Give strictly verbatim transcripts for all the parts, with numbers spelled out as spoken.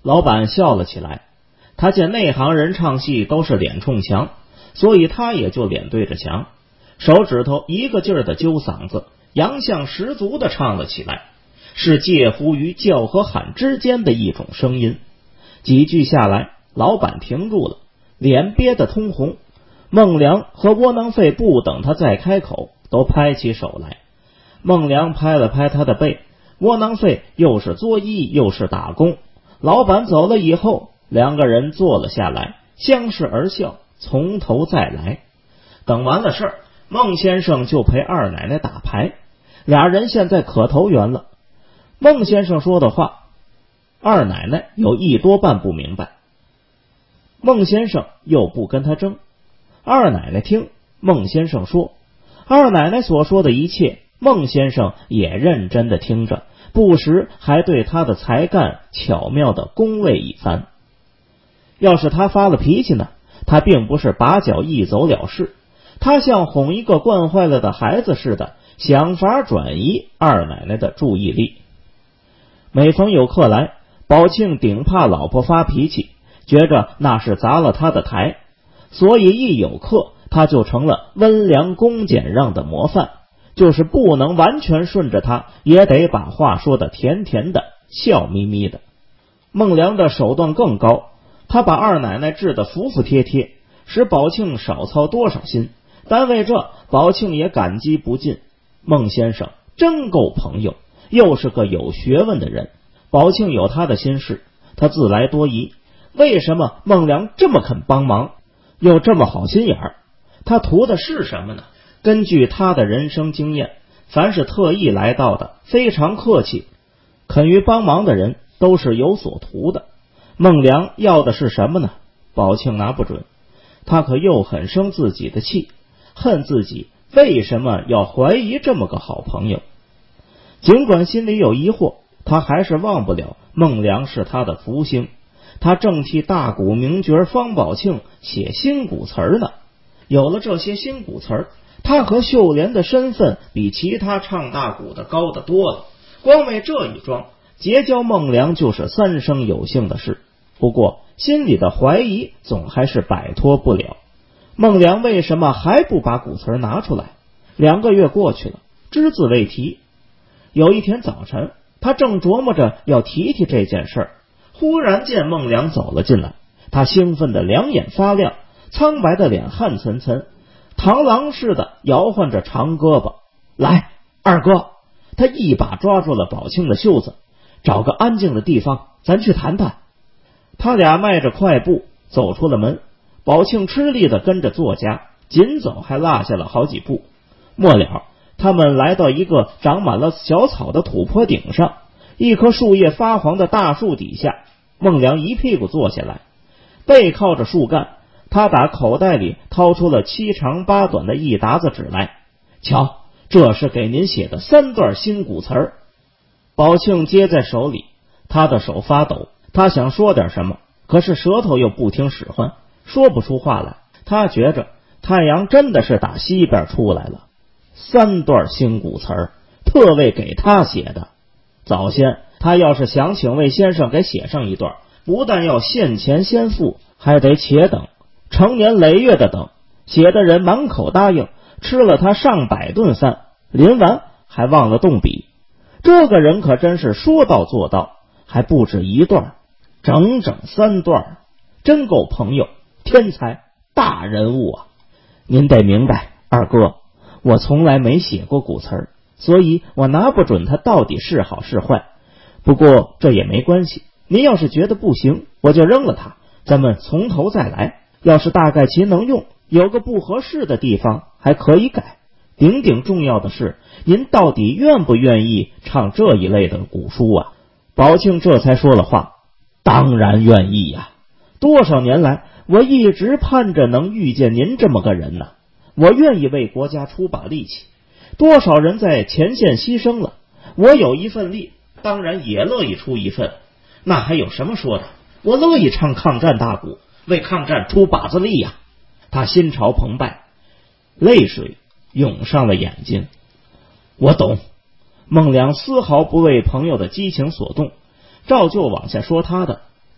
老板笑了起来，他见内行人唱戏都是脸冲墙，所以他也就脸对着墙，手指头一个劲儿的揪嗓子，洋相十足的唱了起来，是介乎于叫和喊之间的一种声音。几句下来，老板停住了，脸憋得通红。孟良和窝囊废不等他再开口，都拍起手来。孟良拍了拍他的背，窝囊废又是作揖又是打工。老板走了以后，两个人坐了下来，相视而笑，从头再来。等完了事儿，孟先生就陪二奶奶打牌，俩人现在可投缘了。孟先生说的话，二奶奶有一多半不明白，孟先生又不跟他争。二奶奶听孟先生说，二奶奶所说的一切，孟先生也认真的听着，不时还对他的才干巧妙的恭维一番。要是他发了脾气呢，他并不是拔脚一走了事，他像哄一个惯坏了的孩子似的，想法转移二奶奶的注意力。每逢有客来，宝庆顶怕老婆发脾气，觉着那是砸了他的台，所以一有客，他就成了温良恭俭让的模范，就是不能完全顺着他，也得把话说得甜甜的，笑眯眯的。孟良的手段更高，他把二奶奶治得服服帖帖，使宝庆少操多少心，单为这宝庆也感激不尽。孟先生真够朋友，又是个有学问的人。宝庆有他的心事，他自来多疑，为什么孟良这么肯帮忙，又这么好心眼儿？他图的是什么呢？根据他的人生经验，凡是特意来到的，非常客气，肯于帮忙的人都是有所图的。孟良要的是什么呢？宝庆拿不准，他可又很生自己的气，恨自己为什么要怀疑这么个好朋友。尽管心里有疑惑，他还是忘不了孟良是他的福星，他正替大鼓名角方宝庆写新鼓词儿呢。有了这些新鼓词儿，他和秀莲的身份比其他唱大鼓的高得多了，光为这一桩，结交孟良就是三生有幸的事。不过心里的怀疑总还是摆脱不了，孟良为什么还不把鼓词拿出来？两个月过去了，只字未提。有一天早晨，他正琢磨着要提提这件事儿，忽然见孟良走了进来，他兴奋的两眼发亮，苍白的脸汗涔涔，螳螂似的摇晃着长胳膊。来，二哥！他一把抓住了宝庆的袖子，找个安静的地方，咱去谈谈。他俩迈着快步走出了门，宝庆吃力的跟着作家，紧走还落下了好几步。末了，他们来到一个长满了小草的土坡顶上，一棵树叶发黄的大树底下，孟良一屁股坐下来，背靠着树干，他打口袋里掏出了七长八短的一沓子纸来。瞧，这是给您写的三段新鼓词儿。宝庆接在手里，他的手发抖，他想说点什么，可是舌头又不听使唤，说不出话来。他觉着太阳真的是打西边出来了。三段新鼓词儿，特为给他写的。早先他要是想请魏先生给写上一段，不但要现钱先付，还得且等，成年累月的等。写的人满口答应，吃了他上百顿饭，临完还忘了动笔。这个人可真是说到做到，还不止一段，整整三段，真够朋友，天才，大人物啊！您得明白，二哥，我从来没写过鼓词儿，所以我拿不准它到底是好是坏。不过这也没关系，您要是觉得不行，我就扔了它，咱们从头再来。要是大概其能用，有个不合适的地方还可以改。顶顶重要的是，您到底愿不愿意唱这一类的古书啊？宝庆这才说了话，当然愿意呀、啊！多少年来，我一直盼着能遇见您这么个人呢。我愿意为国家出把力气，多少人在前线牺牲了，我有一份力，当然也乐意出一份。那还有什么说的？我乐意唱抗战大鼓，为抗战出把子力呀、啊！他心潮澎湃，泪水涌上了眼睛。我懂。孟良丝毫不为朋友的激情所动，照旧往下说他的。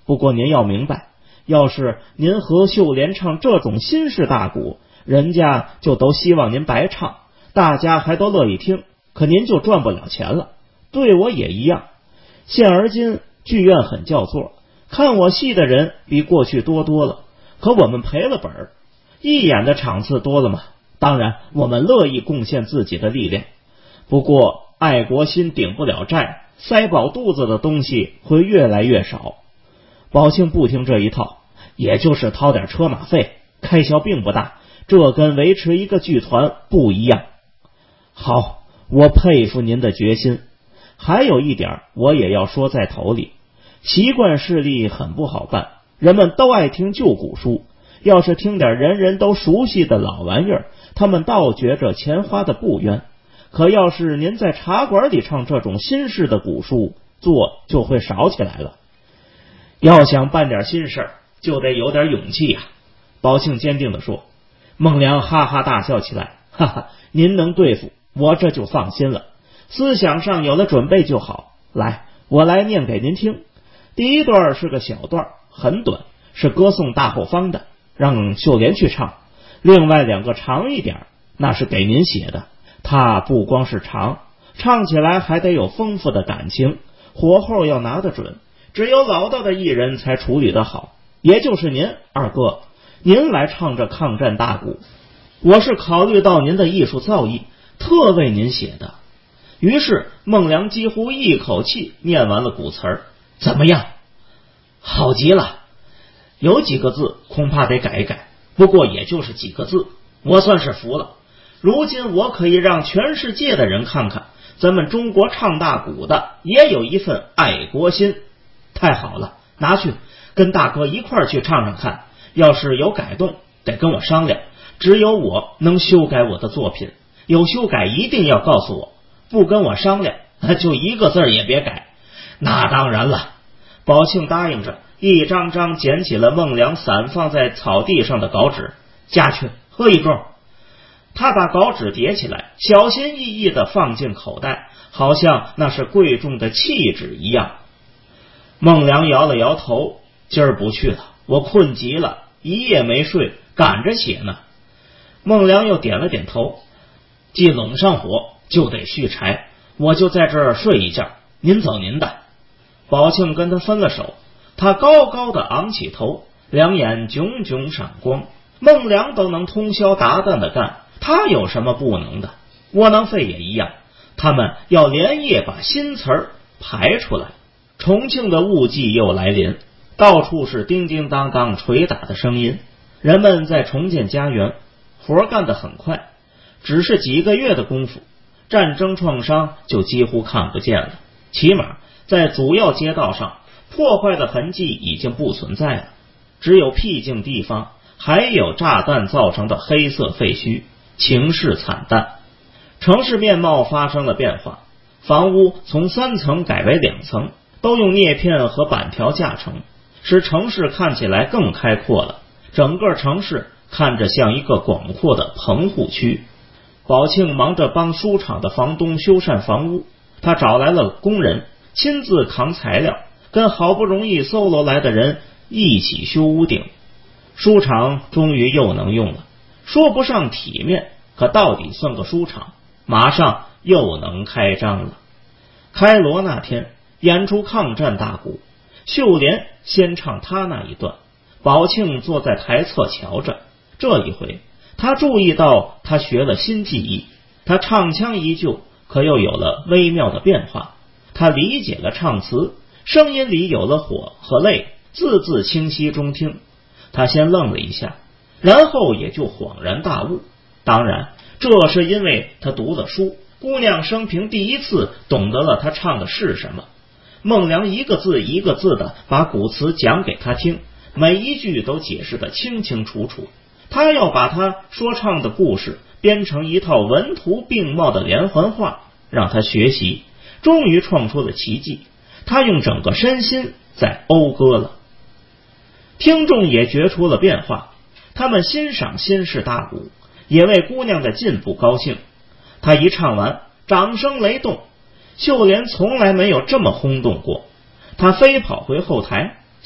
不过您要明白，要是您和秀莲唱这种新式大鼓，人家就都希望您白唱，大家还都乐意听，可您就赚不了钱了。对我也一样，现而今剧院很叫座，看我戏的人比过去多多了，可我们赔了本儿，一演的场次多了嘛，当然我们乐意贡献自己的力量，不过爱国心顶不了债，塞饱肚子的东西会越来越少。宝庆不听这一套，也就是掏点车马费，开销并不大，这跟维持一个剧团不一样。好，我佩服您的决心。还有一点我也要说在头里，习惯势力很不好办，人们都爱听旧古书，要是听点人人都熟悉的老玩意儿，他们倒觉着钱花的不冤。可要是您在茶馆里唱这种新式的古书，做就会少起来了。要想办点新事儿，就得有点勇气呀、啊。宝庆坚定地说。孟良哈哈大笑起来，哈哈，您能对付我这就放心了，思想上有了准备就好。来，我来念给您听。第一段是个小段，很短，是歌颂大后方的，让秀莲去唱。另外两个长一点，那是给您写的，它不光是长，唱起来还得有丰富的感情，火候要拿得准，只有老道的艺人才处理得好，也就是您二哥，您来唱这抗战大鼓，我是考虑到您的艺术造诣，特为您写的。于是孟良几乎一口气念完了鼓词儿。怎么样？好极了。有几个字恐怕得改一改，不过也就是几个字，我算是服了。如今我可以让全世界的人看看，咱们中国唱大鼓的也有一份爱国心。太好了，拿去跟大哥一块儿去唱唱看，要是有改动得跟我商量，只有我能修改我的作品，有修改一定要告诉我，不跟我商量就一个字也别改。那当然了。宝庆答应着，一张张捡起了孟良散放在草地上的稿纸，夹去喝一盅。他把稿纸叠起来，小心翼翼地放进口袋，好像那是贵重的弃纸一样。孟良摇了摇头，今儿不去了，我困极了，一夜没睡，赶着写呢。孟良又点了点头，既拢上火就得续柴，我就在这儿睡一觉，您走您的。宝庆跟他分了手，他高高的昂起头，两眼炯炯闪光。孟良都能通宵达旦的干，他有什么不能的？窝囊废也一样，他们要连夜把新词儿排出来。重庆的雾季又来临，到处是叮叮当当捶打的声音，人们在重建家园，活干得很快，只是几个月的功夫，战争创伤就几乎看不见了，起码在主要街道上破坏的痕迹已经不存在了，只有僻静地方还有炸弹造成的黑色废墟，情势惨淡。城市面貌发生了变化，房屋从三层改为两层，都用镍片和板条架成，使城市看起来更开阔了，整个城市看着像一个广阔的棚户区。宝庆忙着帮书厂的房东修缮房屋，他找来了工人，亲自扛材料，跟好不容易搜罗来的人一起修屋顶。书厂终于又能用了，说不上体面，可到底算个书厂，马上又能开张了。开锣那天演出抗战大鼓，秀莲先唱他那一段，宝庆坐在台侧瞧着。这一回他注意到他学了新技艺，他唱腔依旧，可又有了微妙的变化。他理解了唱词，声音里有了火和泪，字字清晰中听。他先愣了一下，然后也就恍然大悟。当然这是因为他读了书，姑娘生平第一次懂得了他唱的是什么。孟良一个字一个字的把古词讲给他听，每一句都解释得清清楚楚。他要把他说唱的故事编成一套文图并茂的连环画，让他学习，终于创出了奇迹。他用整个身心在讴歌了。听众也觉出了变化，他们欣赏新式大鼓，也为姑娘的进步高兴。他一唱完，掌声雷动，秀莲从来没有这么轰动过。他飞跑回后台，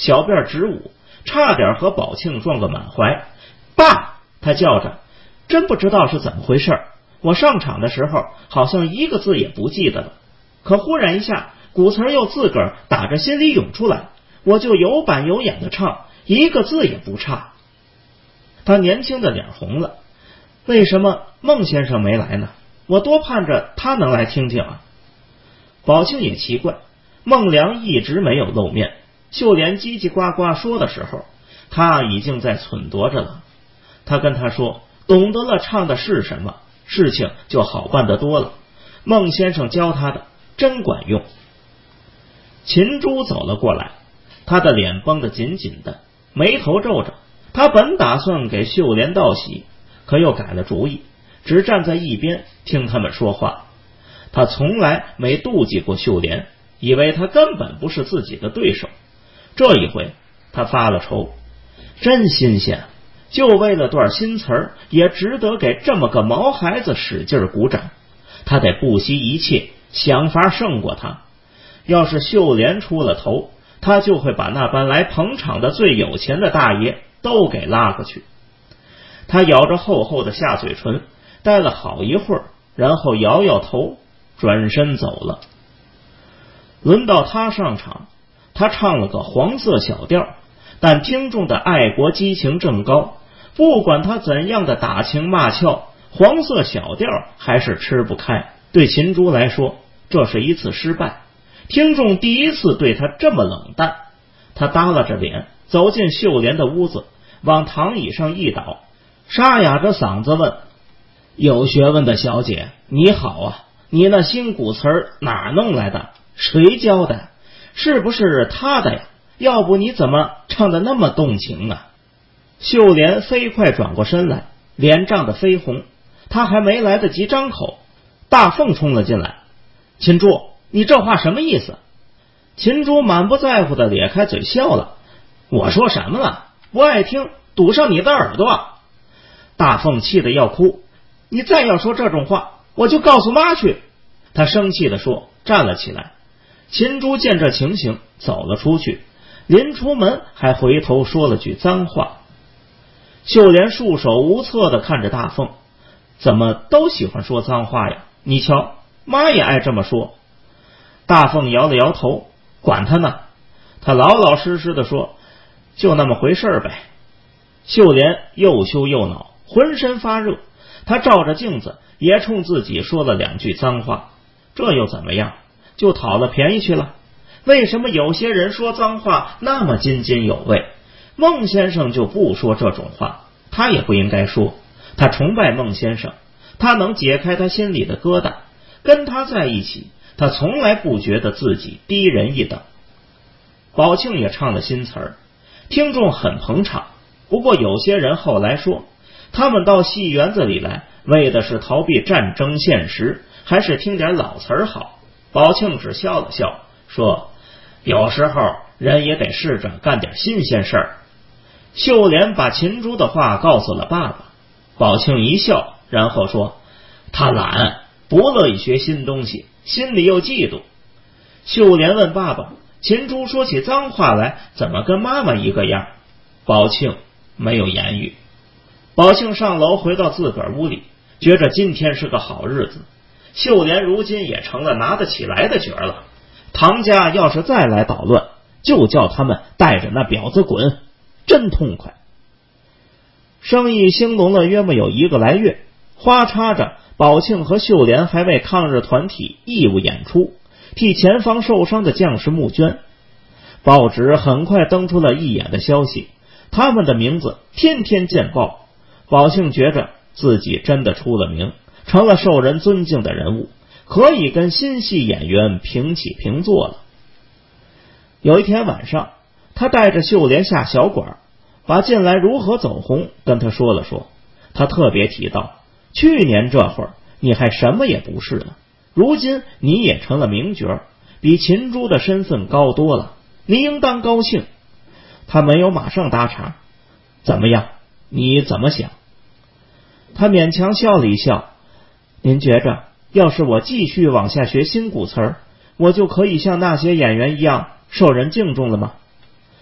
小辫直舞，差点和宝庆撞个满怀。爸，他叫着，真不知道是怎么回事，我上场的时候好像一个字也不记得了，可忽然一下鼓词又自个儿打着心里涌出来，我就有板有眼的唱，一个字也不差。他年轻的脸红了，为什么孟先生没来呢？我多盼着他能来听听啊。宝庆也奇怪，孟良一直没有露面，秀莲叽叽呱呱说的时候，他已经在忖度着了。他跟他说，懂得了唱的是什么，事情就好办得多了，孟先生教他的真管用。秦珠走了过来，他的脸绷得紧紧的，眉头皱着。他本打算给秀莲道喜，可又改了主意，只站在一边听他们说话。他从来没妒忌过秀莲，以为他根本不是自己的对手。这一回他发了愁，真新鲜，就为了段新词儿，也值得给这么个毛孩子使劲鼓掌。他得不惜一切想法胜过他。要是秀莲出了头，他就会把那班来捧场的最有钱的大爷都给拉过去。他咬着厚厚的下嘴唇，待了好一会儿，然后摇摇头，转身走了。轮到他上场，他唱了个黄色小调，但听众的爱国激情正高，不管他怎样的打情骂俏，黄色小调还是吃不开。对秦珠来说，这是一次失败，听众第一次对他这么冷淡。他耷拉着脸走进秀莲的屋子，往躺椅上一倒，沙哑着嗓子问，有学问的小姐你好啊，你那新鼓词儿哪弄来的？谁教的？是不是他的呀？要不你怎么唱得那么动情啊？秀莲飞快转过身来，脸涨得绯红，他还没来得及张口，大凤冲了进来。秦珠，你这话什么意思？秦珠满不在乎的咧开嘴笑了，我说什么了？不爱听，堵上你的耳朵。大凤气得要哭，你再要说这种话，我就告诉妈去。他生气地说，站了起来。秦珠见这情形，走了出去，临出门还回头说了句脏话。秀莲束手无策地看着大凤，怎么都喜欢说脏话呀？你瞧，妈也爱这么说。大凤摇了摇头，管他呢。他老老实实地说，就那么回事呗。秀莲又羞又恼，浑身发热，他照着镜子也冲自己说了两句脏话，这又怎么样？就讨了便宜去了。为什么有些人说脏话那么津津有味，孟先生就不说这种话？他也不应该说，他崇拜孟先生，他能解开他心里的疙瘩，跟他在一起，他从来不觉得自己低人一等。宝庆也唱了新词儿，听众很捧场。不过有些人后来说，他们到戏园子里来，为的是逃避战争现实，还是听点老词儿好？宝庆只笑了笑，说，有时候人也得试着干点新鲜事儿。秀莲把秦珠的话告诉了爸爸，宝庆一笑，然后说，他懒，不乐意学新东西，心里又嫉妒。秀莲问爸爸，秦珠说起脏话来怎么跟妈妈一个样？宝庆没有言语。宝庆上楼回到自个儿屋里，觉着今天是个好日子，秀莲如今也成了拿得起来的角了。唐家要是再来捣乱，就叫他们带着那婊子滚，真痛快。生意兴隆了约莫有一个来月，花插着宝庆和秀莲还为抗日团体义务演出，替前方受伤的将士募捐。报纸很快登出了一眼的消息，他们的名字天天见报。宝庆觉着自己真的出了名，成了受人尊敬的人物，可以跟新戏演员平起平坐了。有一天晚上，他带着秀莲下小馆，把近来如何走红跟他说了说。他特别提到，去年这会儿你还什么也不是呢，如今你也成了名角，比秦珠的身份高多了，你应当高兴。他没有马上搭茬，怎么样？你怎么想？他勉强笑了一笑，您觉着要是我继续往下学新鼓词儿，我就可以像那些演员一样受人敬重了吗？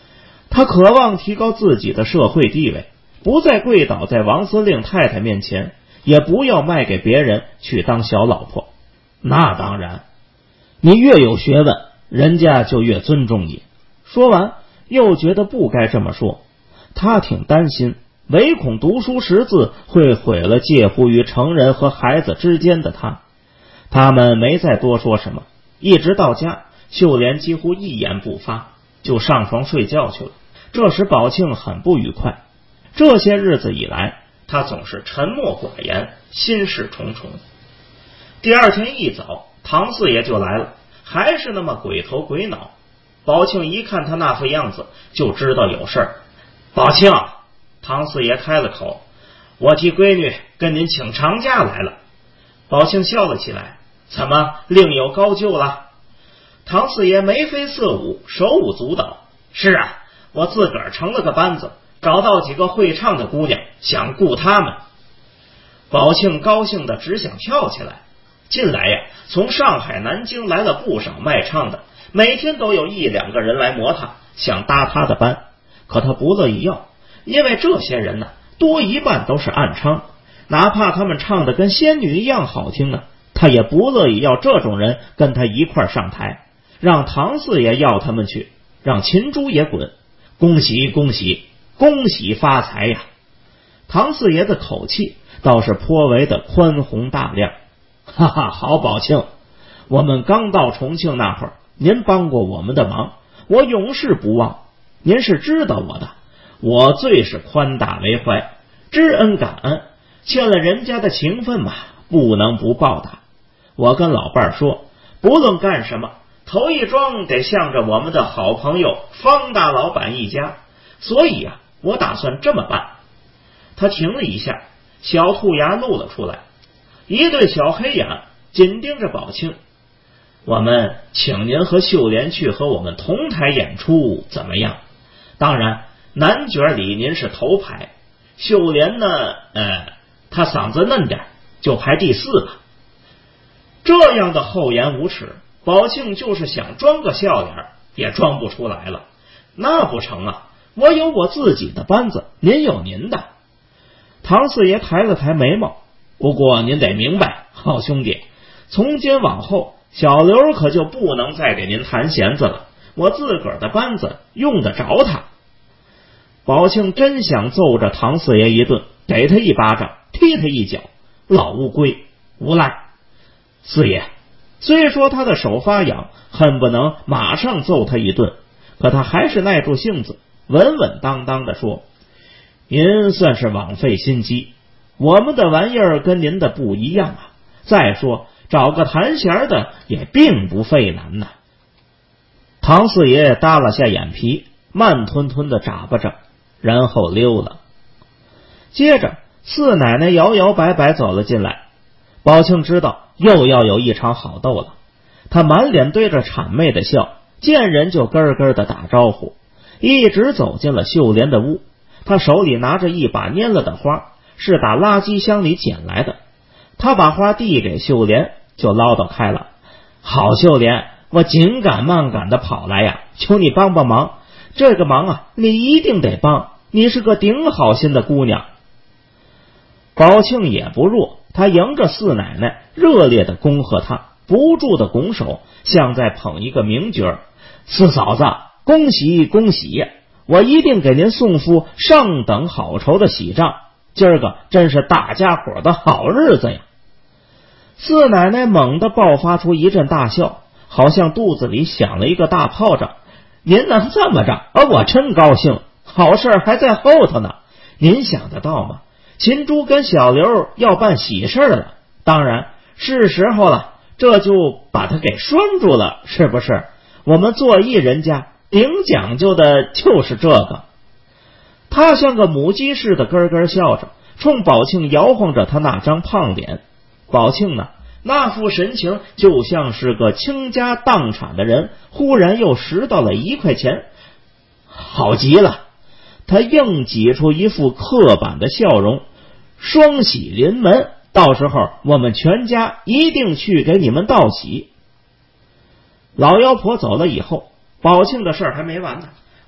他渴望提高自己的社会地位，不再跪倒在王司令太太面前，也不要卖给别人去当小老婆。那当然，你越有学问，人家就越尊重你。说完又觉得不该这么说，他挺担心，唯恐读书识字会毁了介乎于成人和孩子之间的他。他们没再多说什么，一直到家，秀莲几乎一言不发，就上床睡觉去了。这时宝庆很不愉快，这些日子以来，他总是沉默寡言，心事重重。第二天一早，唐四爷就来了，还是那么鬼头鬼脑。宝庆一看他那副样子，就知道有事儿。宝庆，唐四爷开了口，我替闺女跟您请长假来了。宝庆笑了起来，怎么另有高就了？唐四爷眉飞色舞，手舞足蹈。是啊，我自个儿成了个班子，找到几个会唱的姑娘，想雇他们。宝庆高兴的只想跳起来。近来呀，从上海、南京来了不少卖唱的，每天都有一两个人来磨他，想搭他的班，可他不乐意要，因为这些人呢，多一半都是暗娼，哪怕他们唱的跟仙女一样好听呢，他也不乐意要这种人跟他一块上台，让唐四爷要他们去，让秦珠也滚。恭喜恭喜恭喜发财呀！唐四爷的口气倒是颇为的宽宏大量。哈哈，好宝庆，我们刚到重庆那会儿，您帮过我们的忙，我永世不忘。您是知道我的，我最是宽大为怀，知恩感恩，欠了人家的情分嘛，不能不报答。我跟老伴儿说，不论干什么，头一桩得向着我们的好朋友方大老板一家，所以啊，我打算这么办。他停了一下，小兔牙露了出来，一对小黑眼紧盯着宝庆。我们请您和秀莲去和我们同台演出怎么样？当然男角里您是头牌，秀莲呢呃，她嗓子嫩点，就排第四吧。这样的厚颜无耻，宝庆就是想装个笑脸也装不出来了。那不成啊，我有我自己的班子，您有您的。唐四爷抬了抬眉毛，不过您得明白，好兄弟，从今往后小刘可就不能再给您弹弦子了，我自个儿的班子用得着他。宝庆真想揍着唐四爷一顿，给他一巴掌，踢他一脚，老乌龟无赖。四爷虽说他的手发痒，恨不能马上揍他一顿，可他还是耐住性子，稳稳当当地说，您算是枉费心机，我们的玩意儿跟您的不一样啊，再说找个弹弦的也并不费难呐。唐四爷耷拉下眼皮，慢吞吞的眨巴着，然后溜了。接着四奶奶摇摇摆摆走了进来，宝庆知道又要有一场好斗了，他满脸对着谄媚的笑，见人就咯咯的打招呼，一直走进了秀莲的屋。他手里拿着一把蔫了的花，是打垃圾箱里捡来的。他把花递给秀莲，就唠叨开了，好秀莲，我紧赶慢赶的跑来呀，求你帮帮忙，这个忙啊你一定得帮，你是个顶好心的姑娘。宝庆也不弱，他迎着四奶奶热烈的恭贺他，不住的拱手，像在捧一个名角。四嫂子恭喜恭喜呀，我一定给您送副上等好绸的喜帐，今儿个真是大家伙的好日子呀。四奶奶猛地爆发出一阵大笑，好像肚子里响了一个大炮仗。您能这么着，而我真高兴，好事还在后头呢。您想得到吗？秦珠跟小刘要办喜事了，当然是时候了，这就把他给拴住了，是不是？我们做艺人家顶讲究的就是这个。他像个母鸡似的咯咯笑着，冲宝庆摇晃着他那张胖脸。宝庆呢，那副神情就像是个倾家荡产的人忽然又拾到了一块钱，好极了。他硬挤出一副刻板的笑容，双喜临门，到时候我们全家一定去给你们道喜。老妖婆走了以后，宝庆的事儿还没完呢。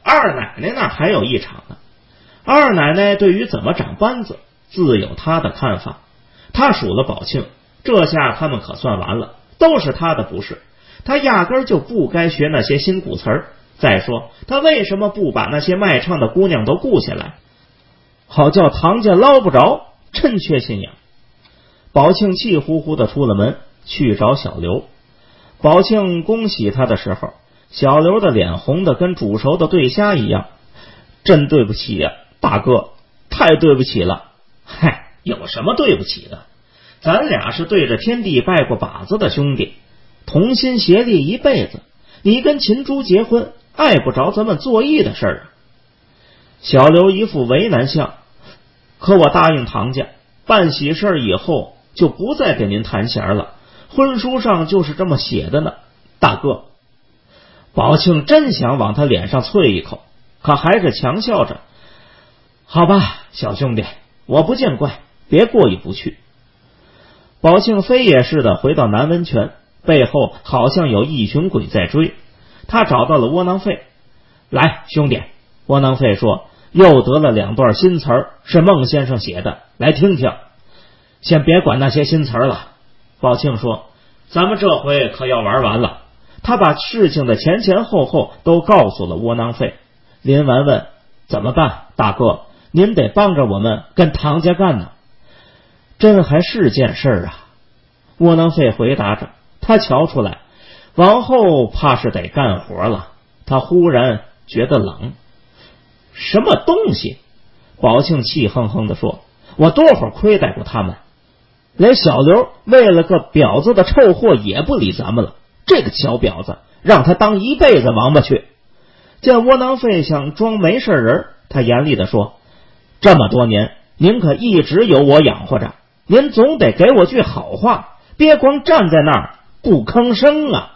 二奶奶那还有一场呢。二奶奶对于怎么长班子自有她的看法，她数了宝庆，这下他们可算完了，都是她的不是，她压根就不该学那些新古词儿。再说她为什么不把那些卖唱的姑娘都雇下来，好叫唐家捞不着，真缺心眼。宝庆气呼呼的出了门去找小刘。宝庆恭喜他的时候，小刘的脸红的跟煮熟的对虾一样。真对不起呀、啊，大哥，太对不起了。嗨，有什么对不起的？咱俩是对着天地拜过把子的兄弟，同心协力一辈子。你跟秦珠结婚，碍不着咱们做义的事儿啊。小刘一副为难相，可我答应唐家，办喜事以后就不再给您弹弦了，婚书上就是这么写的呢，大哥。宝庆真想往他脸上啐一口，可还是强笑着，好吧，小兄弟，我不见怪，别过意不去。宝庆飞也似的回到南温泉，背后好像有一群鬼在追。他找到了窝囊废，来兄弟，窝囊废说又得了两段新词儿，是孟先生写的，来听听。先别管那些新词儿了，宝庆说，咱们这回可要玩完了。他把事情的前前后后都告诉了窝囊废。林完问，怎么办，大哥，您得帮着我们跟唐家干呢。真还是件事儿啊，窝囊废回答着。他瞧出来往后怕是得干活了，他忽然觉得冷。什么东西？宝庆气哼哼地说，我多会儿亏待过他们，连小刘为了个婊子的臭货也不理咱们了，这个小婊子让他当一辈子王八去。见窝囊废想装没事人，他严厉地说，这么多年您可一直有我养活着，您总得给我句好话，别光站在那儿不吭声啊。